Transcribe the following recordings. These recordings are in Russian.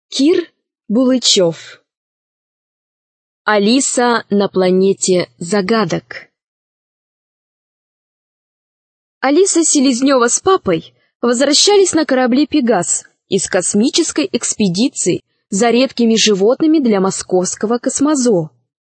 Кир Булычев. Алиса на планете загадок. Алиса Селезнева с папой возвращались на корабле «Пегас» из космической экспедиции за редкими животными для московского Космозо.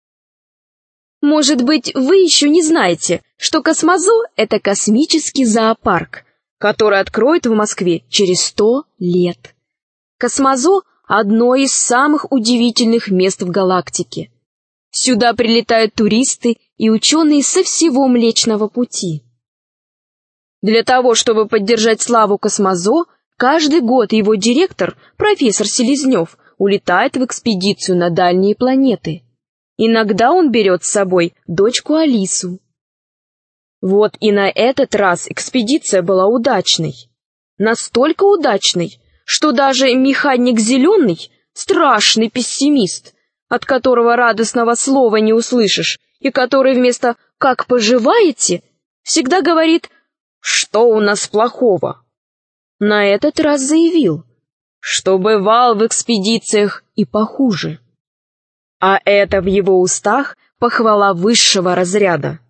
Может быть, вы еще не знаете, что Космозо — это космический зоопарк, который откроют в Москве через 100 лет. Космозо — одно из самых удивительных мест в галактике. Сюда прилетают туристы и ученые со всего Млечного Пути. Для того, чтобы поддержать славу Космозо, каждый год его директор, профессор Селезнев, улетает в экспедицию на дальние планеты. Иногда он берет с собой дочку Алису. Вот и на этот раз экспедиция была удачной. Настолько удачной, что даже механик Зеленый, страшный пессимист, от которого радостного слова не услышишь, и который вместо «как поживаете» всегда говорит «что у нас плохого?», на этот раз заявил, что бывал в экспедициях и похуже. А это в его устах похвала высшего разряда.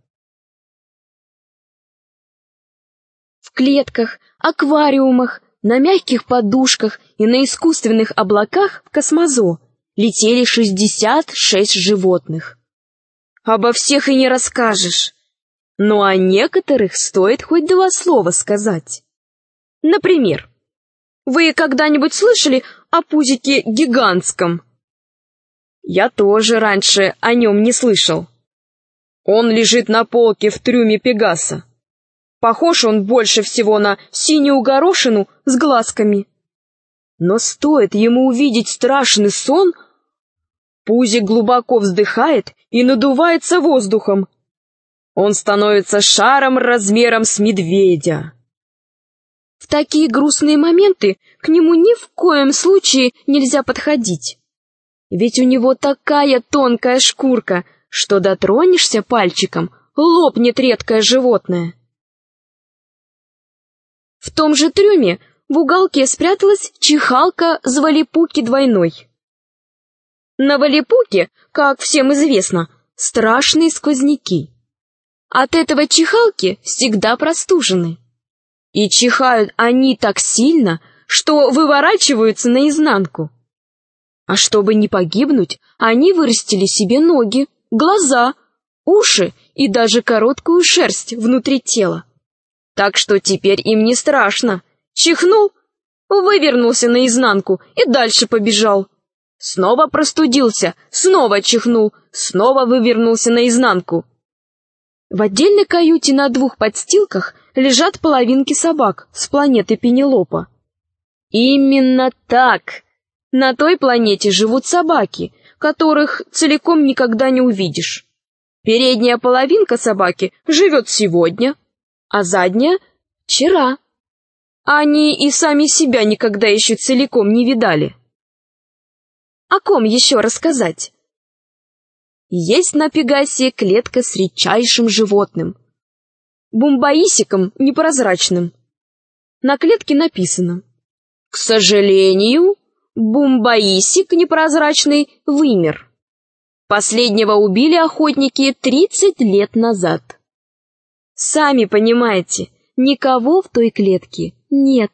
В клетках, аквариумах, на мягких подушках и на искусственных облаках в Космозо летели 66 животных. Обо всех и не расскажешь, но о некоторых стоит хоть 2 слова сказать. Например, вы когда-нибудь слышали о пузике гигантском? Я тоже раньше о нем не слышал. Он лежит на полке в трюме Пегаса. Похож он больше всего на синюю горошину с глазками. Но стоит ему увидеть страшный сон, пузик глубоко вздыхает и надувается воздухом. Он становится шаром размером с медведя. В такие грустные моменты к нему ни в коем случае нельзя подходить. Ведь у него такая тонкая шкурка, что дотронешься пальчиком, лопнет редкое животное. В том же трюме в уголке спряталась чихалка Звалипуки двойной. На Валипуке, как всем известно, страшные сквозняки. От этого чихалки всегда простужены. И чихают они так сильно, что выворачиваются наизнанку. А чтобы не погибнуть, они вырастили себе ноги, глаза, уши и даже короткую шерсть внутри тела. Так что теперь им не страшно. Чихнул, вывернулся наизнанку и дальше побежал. Снова простудился, снова чихнул, снова вывернулся наизнанку. В отдельной каюте на 2 подстилках лежат половинки собак с планеты Пенелопа. Именно так! На той планете живут собаки, которых целиком никогда не увидишь. Передняя половинка собаки живет сегодня, а задняя — вчера. Они и сами себя никогда еще целиком не видали. О ком еще рассказать? Есть на Пегасе клетка с редчайшим животным — бумбаисиком непрозрачным. На клетке написано: «К сожалению, бумбаисик непрозрачный вымер. Последнего убили охотники 30 лет назад». Сами понимаете, никого в той клетке нет.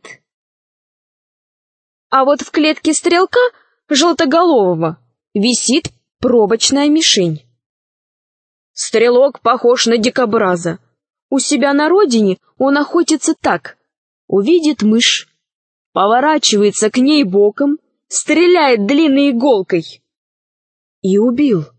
А вот в клетке стрелка желтоголового висит пробочная мишень. Стрелок похож на дикобраза. У себя на родине он охотится так: увидит мышь, поворачивается к ней боком, стреляет длинной иголкой. И убил.